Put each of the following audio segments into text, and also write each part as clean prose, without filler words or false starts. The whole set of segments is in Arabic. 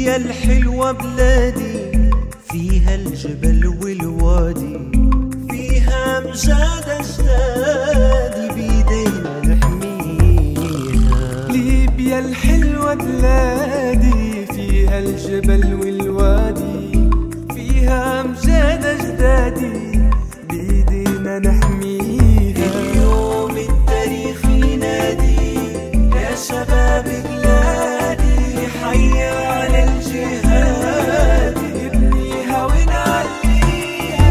ليبيا الحلوة بلادي، فيها الجبل والوادي، فيها أمجاد أجدادي بيدينا نحميها. ليبيا الحلوة بلادي، فيها الجبل والوادي، فيها أمجاد أجدادي بيدينا نحميها. اليوم التاريخ ينادي يا شباب بلادي، حي على الجهاد نبنيها ونعليها.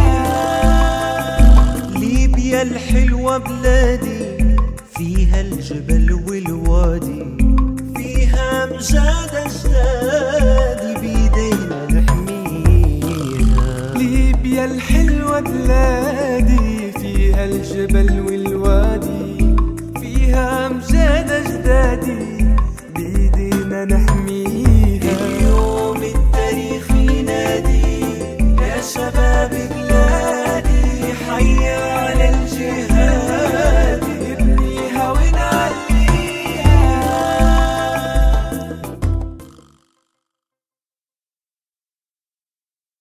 ليبيا الحلوة بلادي، فيها الجبل والوادي، فيها أمجاد أجدادي بيدينا نحميها. ليبيا الحلوة بلادي